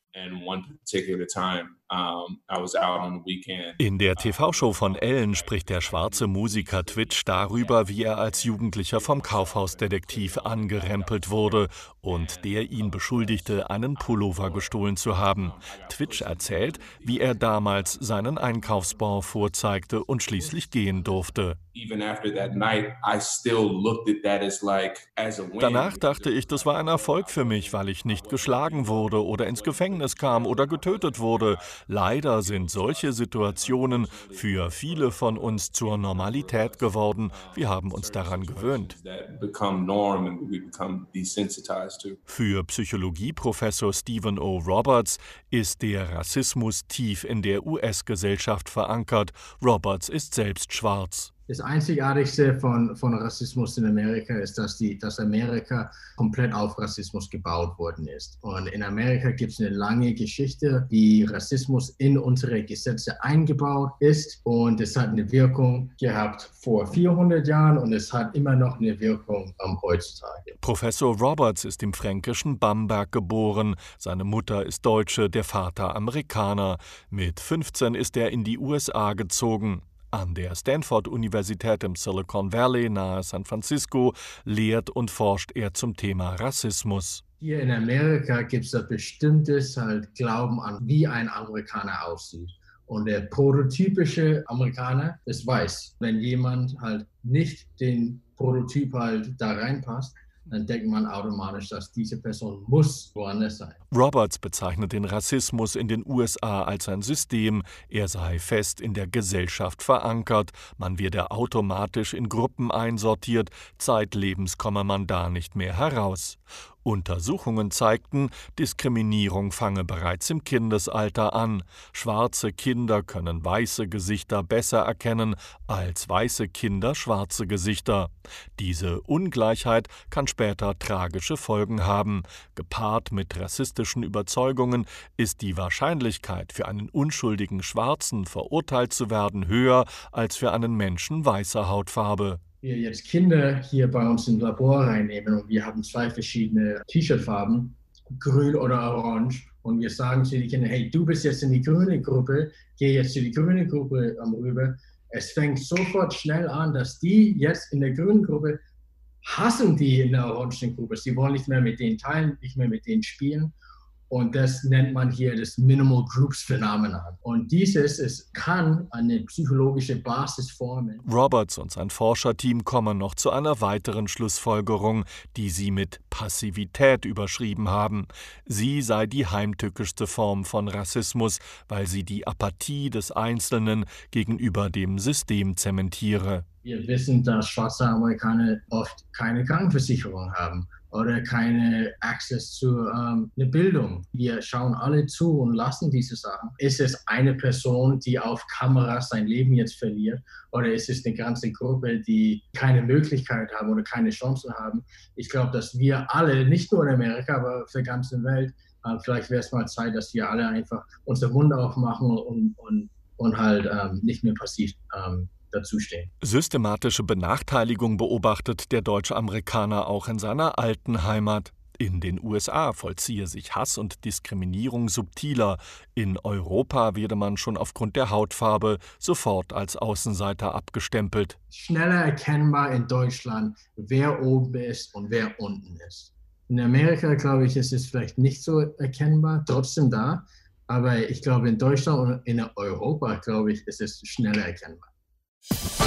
And one particular time, I was out on the weekend. In der TV-Show von Ellen spricht der schwarze Musiker Twitch darüber, wie er als Jugendlicher vom Kaufhausdetektiv angerempelt wurde und der ihn beschuldigte, einen Pullover gestohlen zu haben. Twitch erzählt, wie er damals seinen Einkaufsbon vorzeigte und schließlich gehen durfte. Danach dachte ich, das war ein Erfolg für mich, weil ich nicht geschlagen wurde oder ins Gefängnis kam oder getötet wurde. Leider sind solche Situationen für viele von uns zur Normalität geworden. Wir haben uns daran gewöhnt. Für Psychologieprofessor Stephen O. Roberts ist der Rassismus tief in der US-Gesellschaft verankert. Roberts ist selbst schwarz. Das Einzigartigste von Rassismus in Amerika ist, dass Amerika komplett auf Rassismus gebaut worden ist. Und in Amerika gibt es eine lange Geschichte, wie Rassismus in unsere Gesetze eingebaut ist. Und es hat eine Wirkung gehabt vor 400 Jahren und es hat immer noch eine Wirkung heutzutage. Professor Roberts ist im fränkischen Bamberg geboren. Seine Mutter ist Deutsche, der Vater Amerikaner. Mit 15 ist er in die USA gezogen. An der Stanford-Universität im Silicon Valley nahe San Francisco lehrt und forscht er zum Thema Rassismus. Hier in Amerika gibt es ein bestimmtes Glauben an, wie ein Amerikaner aussieht. Und der prototypische Amerikaner ist weiß. Wenn jemand nicht den Prototyp da reinpasst, dann denkt man automatisch, dass diese Person muss woanders sein. Roberts bezeichnet den Rassismus in den USA als ein System. Er sei fest in der Gesellschaft verankert. Man werde automatisch in Gruppen einsortiert. Zeitlebens komme man da nicht mehr heraus. Untersuchungen zeigten, Diskriminierung fange bereits im Kindesalter an. Schwarze Kinder können weiße Gesichter besser erkennen als weiße Kinder schwarze Gesichter. Diese Ungleichheit kann später tragische Folgen haben. Gepaart mit rassistischen Überzeugungen ist die Wahrscheinlichkeit, für einen unschuldigen Schwarzen verurteilt zu werden, höher als für einen Menschen weißer Hautfarbe. Wir jetzt Kinder hier bei uns im Labor reinnehmen und wir haben 2 verschiedene T-Shirt-Farben, grün oder orange, und wir sagen zu den Kindern, hey, du bist jetzt in die grüne Gruppe, geh jetzt zu die grüne Gruppe rüber. Es fängt sofort schnell an, dass die jetzt in der grünen Gruppe hassen die in der orangen Gruppe. Sie wollen nicht mehr mit denen teilen, nicht mehr mit denen spielen. Und das nennt man hier das Minimal Groups Phänomenon. Und es kann eine psychologische Basis formen. Roberts und sein Forscherteam kommen noch zu einer weiteren Schlussfolgerung, die sie mit Passivität überschrieben haben. Sie sei die heimtückischste Form von Rassismus, weil sie die Apathie des Einzelnen gegenüber dem System zementiere. Wir wissen, dass schwarze Amerikaner oft keine Krankenversicherung haben oder keine Access zu einer Bildung. Wir schauen alle zu und lassen diese Sachen. Ist es eine Person, die auf Kamera sein Leben jetzt verliert, oder ist es eine ganze Gruppe, die keine Möglichkeit haben oder keine Chancen haben? Ich glaube, dass wir alle, nicht nur in Amerika, aber für die ganze Welt, vielleicht wäre es mal Zeit, dass wir alle einfach unseren Mund aufmachen und nicht mehr passiv dazustehen. Systematische Benachteiligung beobachtet der Deutsche-Amerikaner auch in seiner alten Heimat. In den USA vollziehe sich Hass und Diskriminierung subtiler. In Europa werde man schon aufgrund der Hautfarbe sofort als Außenseiter abgestempelt. Schneller erkennbar in Deutschland, wer oben ist und wer unten ist. In Amerika, glaube ich, ist es vielleicht nicht so erkennbar, trotzdem da. Aber ich glaube, in Deutschland und in Europa, glaube ich, ist es schneller erkennbar.